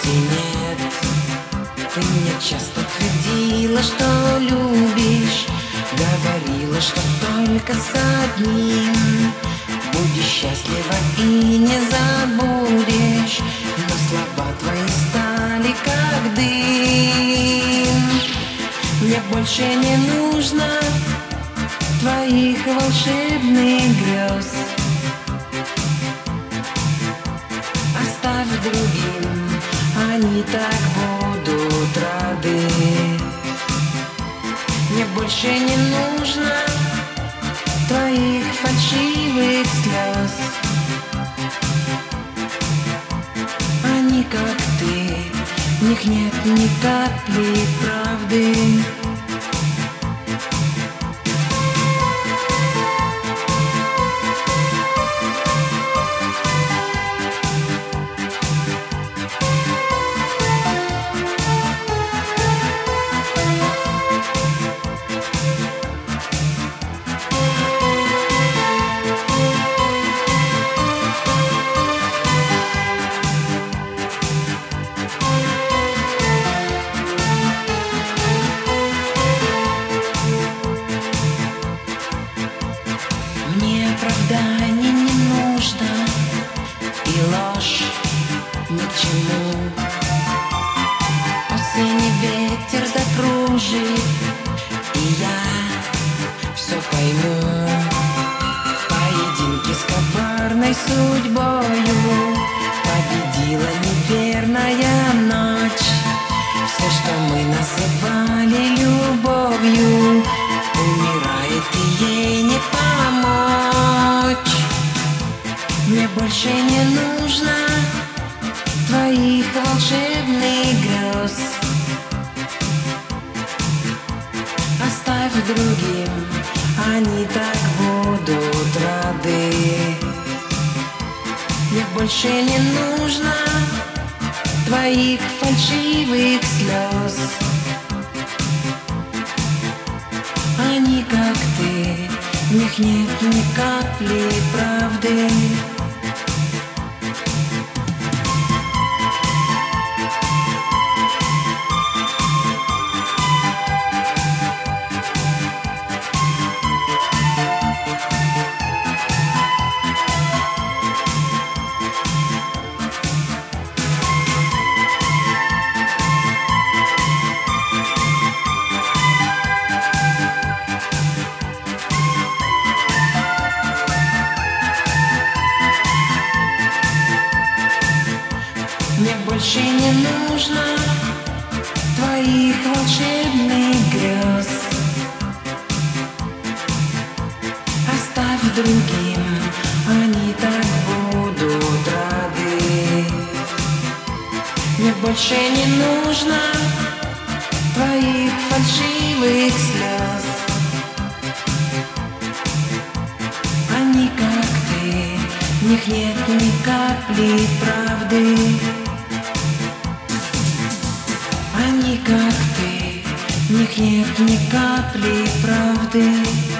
вовсе нет. Ты мне часто твердила, что любишь, говорила, что только с одним будешь счастлива и не забудешь. Но слова твои стали как дым. Мне больше не нужно твоих волшебных грез. Оставь другим, они так будут рады. Мне больше не нужно твоих фальшивых слез. Они как ты, в них нет ни капли правды. Мне оправданий не нужно, и ложь ни к чему. Осенний ветер закружит, и я все пойму. В поединке с коварной судьбою победила неверная ночь. Все, что мы называли любовью, умирает, и ей не помочь. Мне больше не нужно твоих волшебных грез. Оставь другим, они так будут рады. Мне больше не нужно твоих фальшивых слез. Они как ты, в них нет ни капли правды. Мне больше не нужно твоих волшебных грез. Оставь другим, они так будут рады. Мне больше не нужно твоих фальшивых слез. Они как ты, в них нет ни капли правды. Они как ты, в них нет ни капли правды.